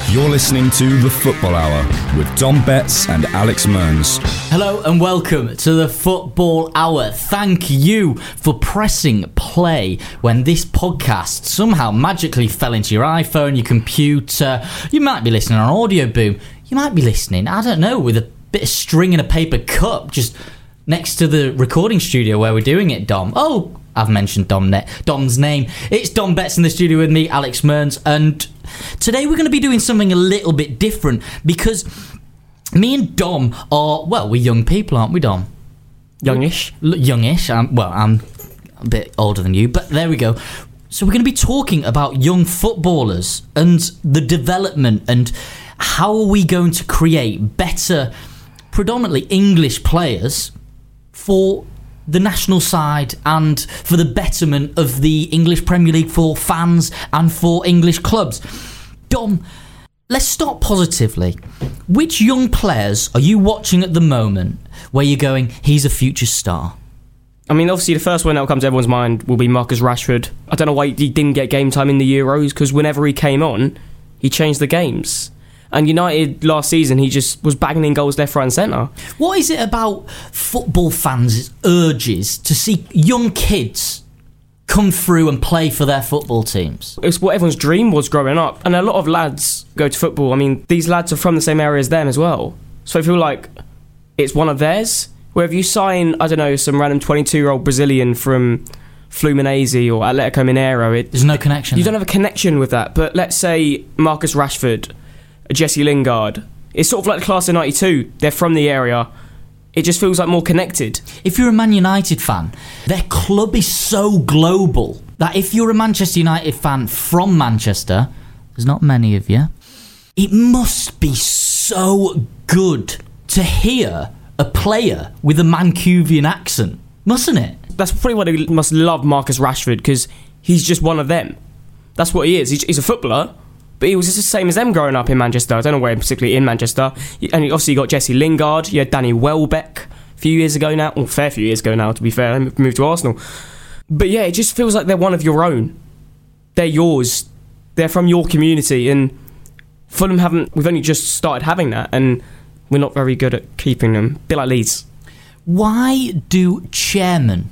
You're listening to The Football Hour with Dom Betts and Alex Mearns. Hello and welcome to The Football Hour. Thank you for pressing play when this podcast somehow magically fell into your iPhone, your computer. You might be listening on Audio Boom. You might be listening, I don't know, with a bit of string and a paper cup just next to the recording studio where we're doing it, Dom. Oh, I've mentioned Dom's name. It's Dom Betts in the studio with me, Alex Mearns, and today we're going to be doing something a little bit different because me and Dom are, well, we're young people, aren't we, Dom? Youngish. Youngish. I'm a bit older than you, but there we go. So we're going to be talking about young footballers and the development and how are we going to create better, predominantly English players for the national side and for the betterment of the English Premier League for fans and for English clubs. Dom, let's start positively. Which young players are you watching at the moment where you're going, he's a future star? I mean, obviously the first one that will come to everyone's mind will be Marcus Rashford. I don't know why he didn't get game time in the Euros, because whenever he came on, he changed the games. And United last season, he just was bagging in goals left, right and centre. What is it about football fans' urges to see young kids come through and play for their football teams? It's what everyone's dream was growing up. And a lot of lads go to football. I mean, these lads are from the same area as them as well. So I feel like it's one of theirs. Where if you sign, I don't know, some random 22-year-old Brazilian from Fluminense or Atletico Mineiro... There's no connection. You don't have a connection with that. But let's say Marcus Rashford, Jesse Lingard, it's sort of like the class of 92. They're from the area. It just feels like more connected. If you're a Man United fan, their club is so global that if you're a Manchester United fan from Manchester, there's not many of you, it must be so good to hear a player with a Mancuvian accent, mustn't it? That's probably why they must love Marcus Rashford, because he's just one of them. That's what he is. He's a footballer, but he was just the same as them growing up in Manchester. I don't know where, particularly in Manchester. And obviously you got Jesse Lingard, you had Danny Welbeck a few years ago now. Well, a fair few years ago now, to be fair. He moved to Arsenal. But yeah, it just feels like they're one of your own. They're yours. They're from your community. And Fulham we've only just started having that, and we're not very good at keeping them. A bit like Leeds. Why do chairmen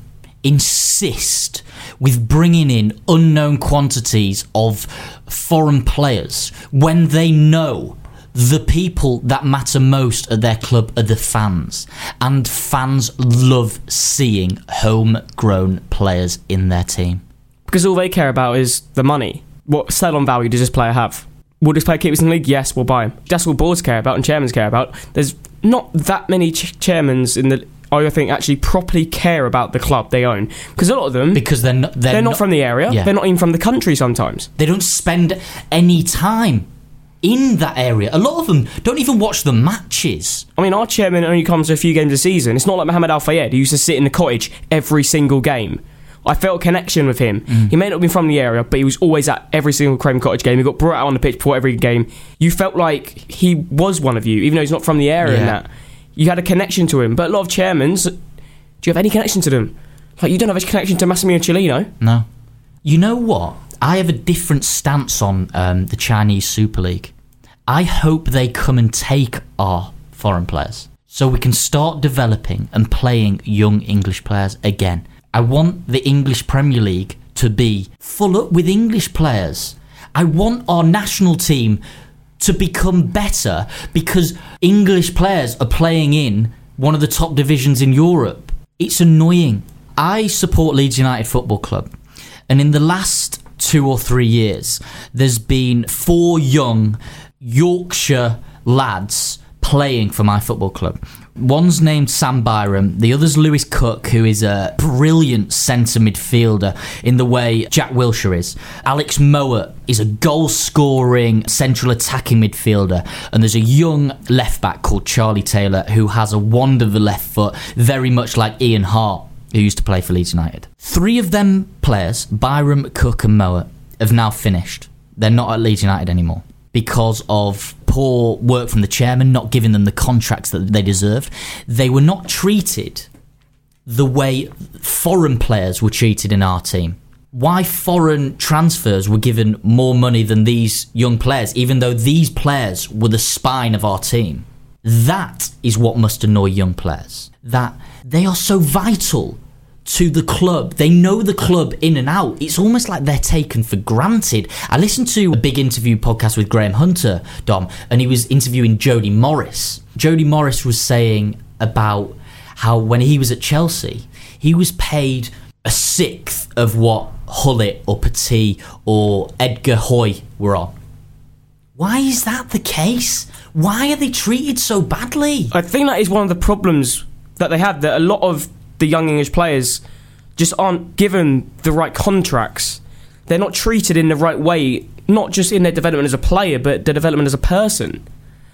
insist with bringing in unknown quantities of foreign players when they know the people that matter most at their club are the fans, and fans love seeing homegrown players in their team? Because all they care about is the money. What sell-on value does this player have? Will this player keep us in the league? Yes, we'll buy him. That's what boards care about and chairmen care about. There's not that many chairmen in the... I think actually properly care about the club they own, because a lot of them, because they're not from the area, yeah. They're not even from the country sometimes. They don't spend any time in that area. A lot of them don't even watch the matches. I mean, our chairman only comes to a few games a season. It's not like Mohamed Al Fayed, who used to sit in the cottage every single game. I felt a connection with him. He may not have been from the area, but he was always at every single Craven Cottage game. He got brought out on the pitch before every game. You felt like he was one of you, even though he's not from the area and that. You had a connection to him. But a lot of chairmen, do you have any connection to them? Like, you don't have a connection to Massimiliano Cellino. No. You know what? I have a different stance on the Chinese Super League. I hope they come and take our foreign players so we can start developing and playing young English players again. I want the English Premier League to be full up with English players. I want our national team to become better because English players are playing in one of the top divisions in Europe. It's annoying. I support Leeds United Football Club, and in the last 2 or 3 years, there's been 4 young Yorkshire lads playing for my football club. One's named Sam Byram, the other's Lewis Cook, who is a brilliant centre midfielder in the way Jack Wilshere is. Alex Mowat is a goal-scoring central attacking midfielder, and there's a young left-back called Charlie Taylor who has a wand of the left foot, very much like Ian Hart, who used to play for Leeds United. 3 of them players, Byram, Cook and Mowat, have now finished. They're not at Leeds United anymore because of poor work from the chairman, not giving them the contracts that they deserved. They were not treated the way foreign players were treated in our team. why foreign transfers were given more money than these young players, even though these players were the spine of our team. That is what must annoy young players. That they are so vital to the club. They know the club in and out. It's almost like they're taken for granted. I listened to a big interview podcast with Graham Hunter, Dom, and he was interviewing Jody Morris. Jody Morris was saying about how when he was at Chelsea, he was paid a sixth of what Hullet or Petit or Edgar Hoy were on. Why is that the case? Why are they treated so badly? I think that is one of the problems that they have, that a lot of the young English players just aren't given the right contracts. They're not treated in the right way, not just in their development as a player, but their development as a person.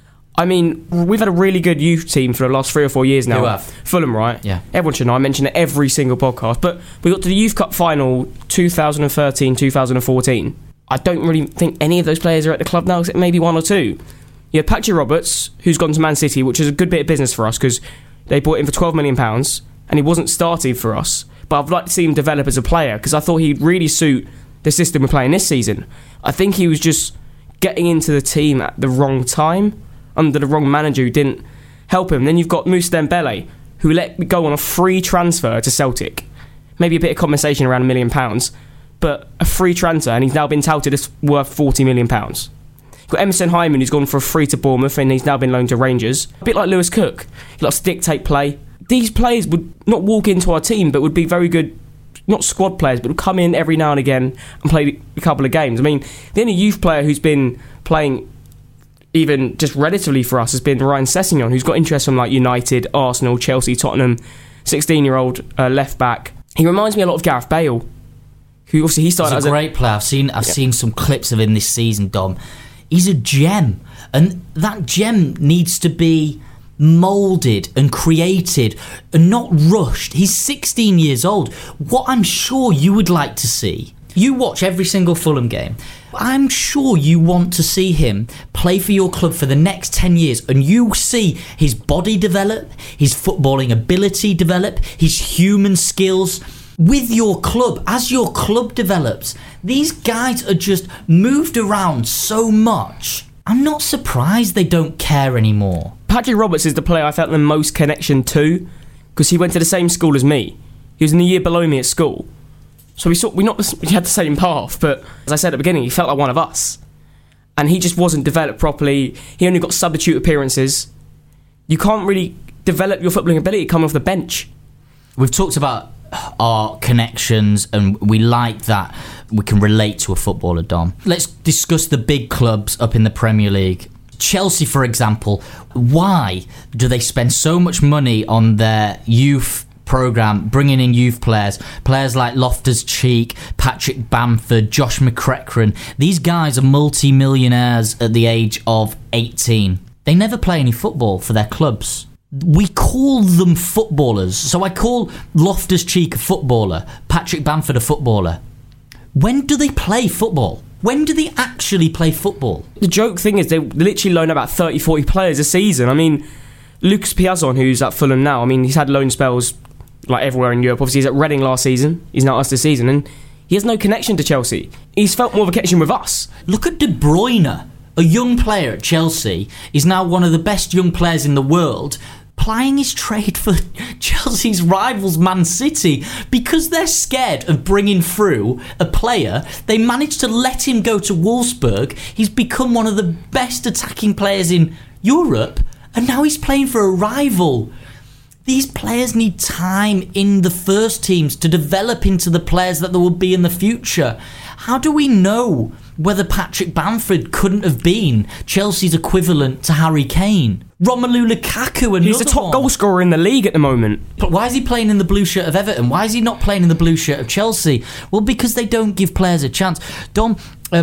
I mean, we've had a really good youth team for the last 3 or 4 years now. You have. Fulham, right? Yeah. Everyone should know. I mention it every single podcast. But we got to the Youth Cup final 2013, 2014. I don't really think any of those players are at the club now, except maybe 1 or 2. You had Patrick Roberts, who's gone to Man City, which is a good bit of business for us because they bought him for £12 million and he wasn't starting for us. But I'd like to see him develop as a player because I thought he'd really suit the system we're playing this season. I think he was just getting into the team at the wrong time, under the wrong manager who didn't help him. Then you've got Moussa Dembele, who let me go on a free transfer to Celtic. Maybe a bit of compensation around £1 million, but a free transfer, and he's now been touted as worth £40 million. You've got Emerson Hyman, who's gone for a free to Bournemouth, and he's now been loaned to Rangers. A bit like Lewis Cook. He likes to dictate play. These players would not walk into our team, but would be very good, not squad players, but would come in every now and again and play a couple of games. I mean, the only youth player who's been playing even just relatively for us has been Ryan Sessegnon, who's got interest from like United, Arsenal, Chelsea, Tottenham, 16-year-old left back. He reminds me a lot of Gareth Bale, who obviously he started He's as a great player. I've seen some clips of him this season, Dom. He's a gem, and that gem needs to be moulded and created and not rushed. He's 16 years old. What I'm sure you would like to see, you watch every single Fulham game, I'm sure you want to see him play for your club for the next 10 years and you see his body develop, his footballing ability develop, his human skills with your club. As your club develops, these guys are just moved around so much. I'm not surprised they don't care anymore. Patrick Roberts is the player I felt the most connection to because he went to the same school as me. He was in the year below me at school. So we had the same path, but as I said at the beginning, he felt like one of us. And he just wasn't developed properly. He only got substitute appearances. You can't really develop your footballing ability coming off the bench. We've talked about our connections and we like that we can relate to a footballer, Dom. Let's discuss the big clubs up in the Premier League. Chelsea, for example, why do they spend so much money on their youth programme, bringing in youth players like Loftus-Cheek, Patrick Bamford, Josh McEachran? These guys are multi-millionaires at the age of 18. They never play any football for their clubs. We call them footballers. So I call Loftus-Cheek a footballer, Patrick Bamford a footballer. When do they play football? When do they actually play football? The joke thing is they literally loan about 30, 40 players a season. I mean, Lucas Piazon, who's at Fulham now, I mean, he's had loan spells like everywhere in Europe. Obviously, he's at Reading last season. He's now us this season, and he has no connection to Chelsea. He's felt more of a connection with us. Look at De Bruyne, a young player at Chelsea. He's now one of the best young players in the world, plying his trade for Chelsea's rivals Man City. Because they're scared of bringing through a player, they managed to let him go to Wolfsburg. He's become one of the best attacking players in Europe, and now he's playing for a rival. These players need time in the first teams to develop into the players that they will be in the future. How do we know whether Patrick Bamford couldn't have been Chelsea's equivalent to Harry Kane? Romelu Lukaku, another He's the top one. goal scorer in the league at the moment. But why is he playing in the blue shirt of Everton? Why is he not playing in the blue shirt of Chelsea? Well, because they don't give players a chance. Dom,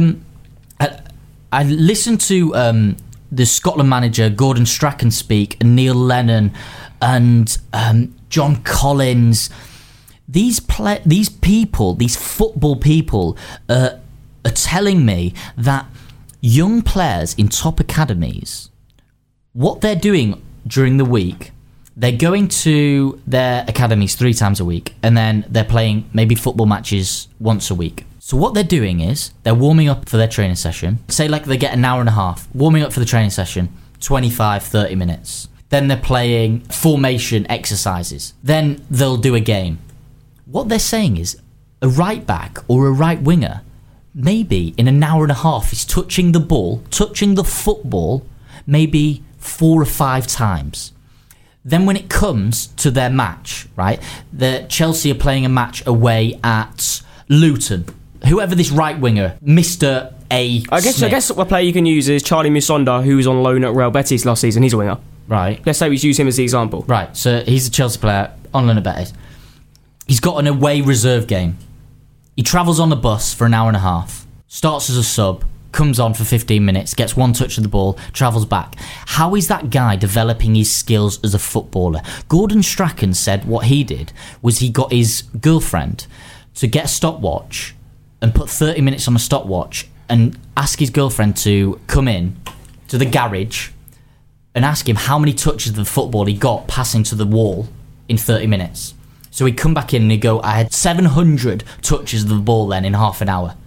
I listened to the Scotland manager Gordon Strachan speak, and Neil Lennon and John Collins. These people, these football people, are telling me that young players in top academies, what they're doing during the week, They're going to their academies 3 times a week, and then they're playing maybe football matches once a week. So what they're doing is they're warming up for their training session. Say like they get an hour and a half, warming up for the training session, 25, 30 minutes. Then they're playing formation exercises. Then they'll do a game. What they're saying is a right back or a right winger, maybe in an hour and a half, is touching the ball, touching the football, maybe 4 or 5 times. Then when it comes to their match, right, Chelsea are playing a match away at Luton. Whoever this right winger, Mr. A. I guess a player you can use is Charlie Musonda, who was on loan at Real Betis last season. He's a winger. Right. Let's say we use him as the example. Right, so he's a Chelsea player on loan at Betis. He's got an away reserve game. He travels on the bus for an hour and a half, starts as a sub, comes on for 15 minutes, gets 1 touch of the ball, travels back. How is that guy developing his skills as a footballer? Gordon Strachan said what he did was he got his girlfriend to get a stopwatch and put 30 minutes on a stopwatch and ask his girlfriend to come in to the garage and ask him how many touches of the football he got passing to the wall in 30 minutes. So he'd come back in and he'd go, I had 700 touches of the ball then in half an hour.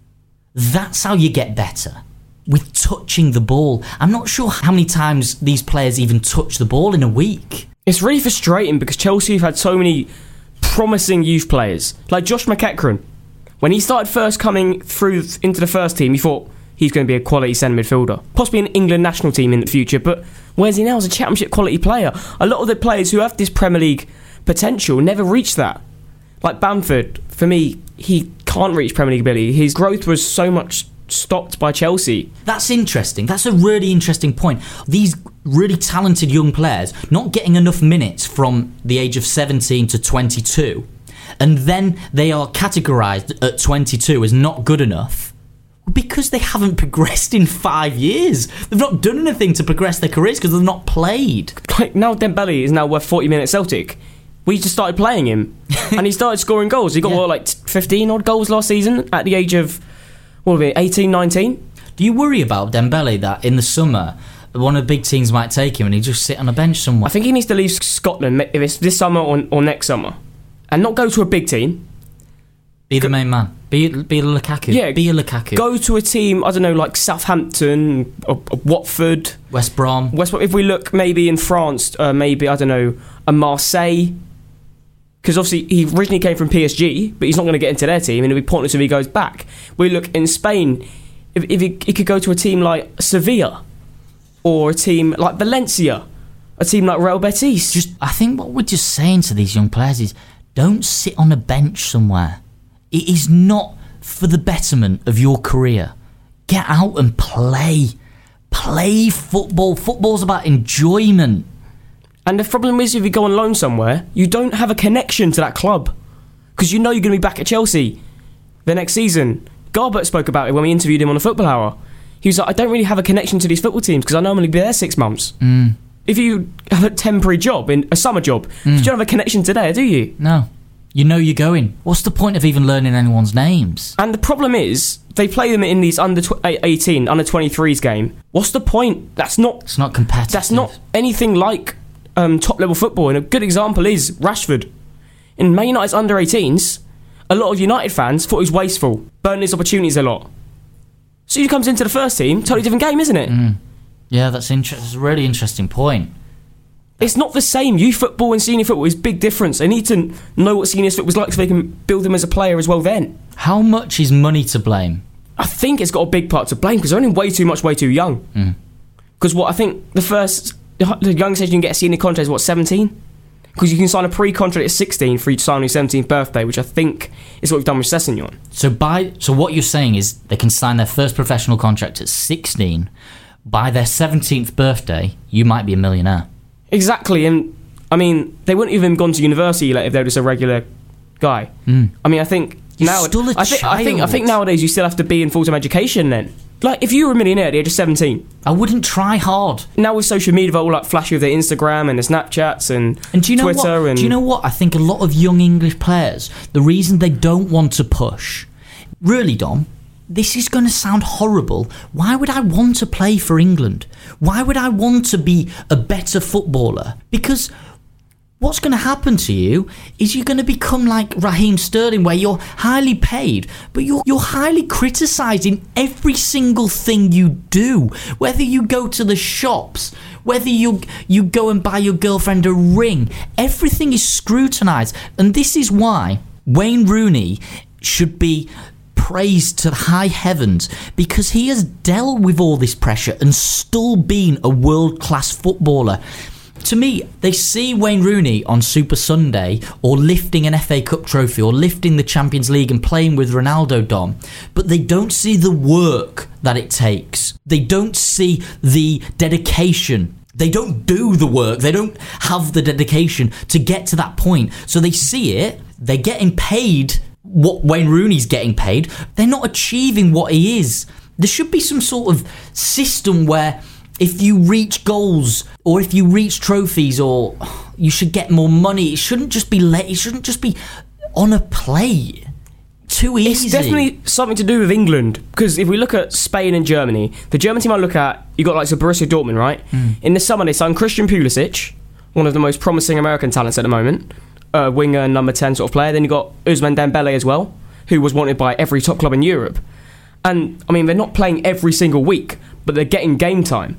That's how you get better, with touching the ball. I'm not sure how many times these players even touch the ball in a week. It's really frustrating because Chelsea have had so many promising youth players, like Josh McEachran. When he started first coming through into the first team, you thought he's going to be a quality centre midfielder, possibly an England national team in the future, but where's he now as a championship quality player? A lot of the players who have this Premier League potential never reach that. Like Bamford, for me, he can't reach Premier League ability. His growth was so much stopped by Chelsea. That's interesting. That's a really interesting point. These really talented young players not getting enough minutes from the age of 17 to 22, and then they are categorised at 22 as not good enough because they haven't progressed in 5 years. They've not done anything to progress their careers because they've not played. Like now Dembele is now worth 40 minutes Celtic. We just started playing him and he started scoring goals. He got 15 odd goals last season at the age of 18, 19. Do you worry about Dembele that in the summer one of the big teams might take him and he just sit on a bench somewhere? I think he needs to leave Scotland, if it's this summer or next summer, and not go to a big team. Be the main man. Be a Lukaku. Yeah, be a Lukaku. Go to a team, I don't know, like Southampton or Watford, West Brom. If we look maybe in France, maybe, I don't know, a Marseille. Because obviously he originally came from PSG, but he's not going to get into their team, and it'll be pointless if he goes back. We look in Spain, if he could go to a team like Sevilla, or a team like Valencia, a team like Real Betis. I think what we're just saying to these young players is, don't sit on a bench somewhere. It is not for the betterment of your career. Get out and play. Play football. Football's about enjoyment. And the problem is, if you go on loan somewhere, you don't have a connection to that club. Because you know you're going to be back at Chelsea the next season. Garbert spoke about it when we interviewed him on the Football Hour. He was like, I don't really have a connection to these football teams because I normally be there 6 months. If you have a temporary job, a summer job, you don't have a connection to there, do you? No. You know you're going. What's the point of even learning anyone's names? And the problem is, they play them in these under 18, under 23s game. What's the point? It's not competitive. That's not anything like top level football. And a good example is Rashford. In Man United's under 18s, a lot of United fans thought he was wasteful, burning his opportunities a lot. So he comes into the first team, totally different game, isn't it? Yeah, that's a really interesting point. It's not the same. Youth football and senior football is a big difference. They need to know what senior football was like so they can build him as a player as well then. How much is money to blame? I think it's got a big part to blame because they're only way too young. Because I think the youngest age you can get a senior contract is 17? Because you can sign a pre-contract at 16 for you to sign on your 17th birthday, which I think is what we've done with Sessegnon. So what you're saying is they can sign their first professional contract at 16. By their 17th birthday, you might be a millionaire. Exactly, and I mean, they wouldn't even gone to university if they were just a regular guy. I mean, I think I think nowadays you still have to be in full-time education then. Like, if you were a millionaire at the age of 17... I wouldn't try hard. Now with social media, they're all like flashy with their Instagram and their Snapchats and do you know Twitter. What? Do you know what? I think a lot of young English players, the reason they don't want to push... Really, Dom, this is going to sound horrible. Why would I want to play for England? Why would I want to be a better footballer? Because what's going to happen to you is you're going to become like Raheem Sterling, where you're highly paid, but you're highly criticised in every single thing you do. Whether you go to the shops, whether you go and buy your girlfriend a ring, everything is scrutinised. And this is why Wayne Rooney should be praised to the high heavens, because he has dealt with all this pressure and still been a world-class footballer. To me, they see Wayne Rooney on Super Sunday or lifting an FA Cup trophy or lifting the Champions League and playing with Ronaldo, Dom, but they don't see the work that it takes. They don't see the dedication. They don't do the work. They don't have the dedication to get to that point. So they see it, they're getting paid what Wayne Rooney's getting paid. They're not achieving what he is. There should be some sort of system where if you reach goals or if you reach trophies, or you should get more money. It shouldn't just be it shouldn't just be on a plate. Too easy. It's definitely something to do with England, because if we look at Spain and Germany, the German team I look at, you got like Borussia Dortmund, right? In the summer they signed Christian Pulisic, one of the most promising American talents at the moment, winger, number 10 sort of player. Then you got Ousmane Dembele as well, who was wanted by every top club in Europe. And I mean, they're not playing every single week, but they're getting game time.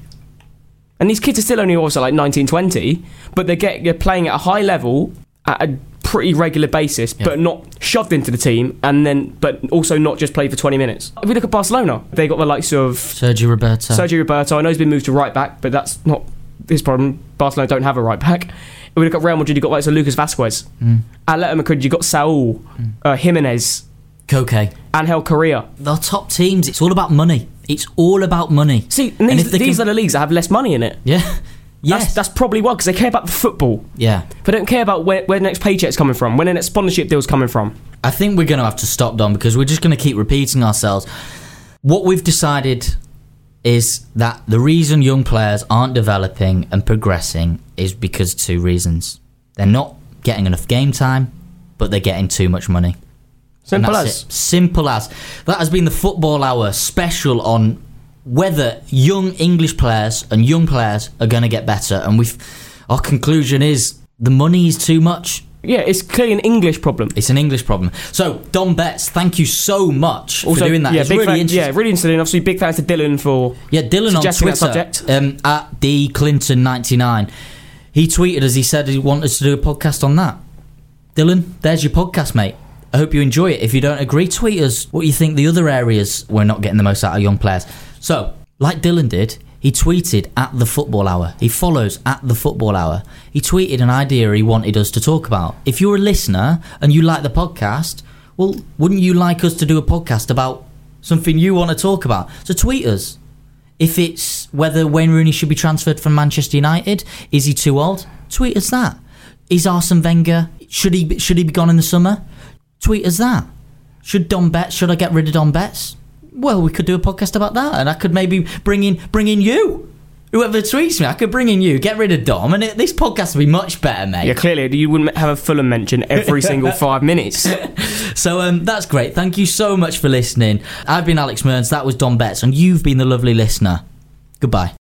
And these kids are still only also like 19, 20, but they're playing at a high level at a pretty regular basis, but not shoved into the team, but also not just play for 20 minutes. If we look at Barcelona, they got the likes of Sergio Roberto. I know he's been moved to right back, but that's not his problem. Barcelona don't have a right back. If we look at Real Madrid, you've got likes of Lucas Vasquez. Atletico Madrid, you've got Saul, Jimenez, Koke, Angel Correa. The top teams, it's all about money. It's all about money. See, and these are the leagues that have less money in it. Yeah. Yes. That's probably why, because they care about the football. Yeah. They don't care about where the next paycheck's coming from, where the next sponsorship deal's coming from. I think we're going to have to stop, Don, because we're just going to keep repeating ourselves. What we've decided is that the reason young players aren't developing and progressing is because of two reasons. They're not getting enough game time, but they're getting too much money. Simple as. Simple as. That has been the Football Hour special on whether young English players and young players are going to get better. And our conclusion is the money is too much. Yeah, it's clearly an English problem. It's an English problem. So, Dom Betts, thank you so much for doing that. Yeah, it's really interesting. Yeah, really interesting. Obviously, big thanks to Dylan for Dylan on Twitter at dclinton99. He tweeted us. He said he wanted us to do a podcast on that. Dylan, there's your podcast, mate. I hope you enjoy it. If you don't agree, tweet us what you think the other areas we're not getting the most out of young players. So, like Dylan did, he tweeted at the Football Hour. He follows at the Football Hour. He tweeted an idea he wanted us to talk about. If you're a listener and you like the podcast, well, wouldn't you like us to do a podcast about something you want to talk about? So tweet us. If it's whether Wayne Rooney should be transferred from Manchester United, is he too old? Tweet us that. Is Arsene Wenger, should he be gone in the summer? Tweet us that. Should I get rid of Dom Betts? Well, we could do a podcast about that, and I could maybe bring in you. Whoever tweets me, I could bring in you. Get rid of Dom, and this podcast would be much better, mate. Yeah, clearly you wouldn't have a Fulham mention every single 5 minutes. So that's great. Thank you so much for listening. I've been Alex Mearns. That was Dom Betts, and you've been the lovely listener. Goodbye.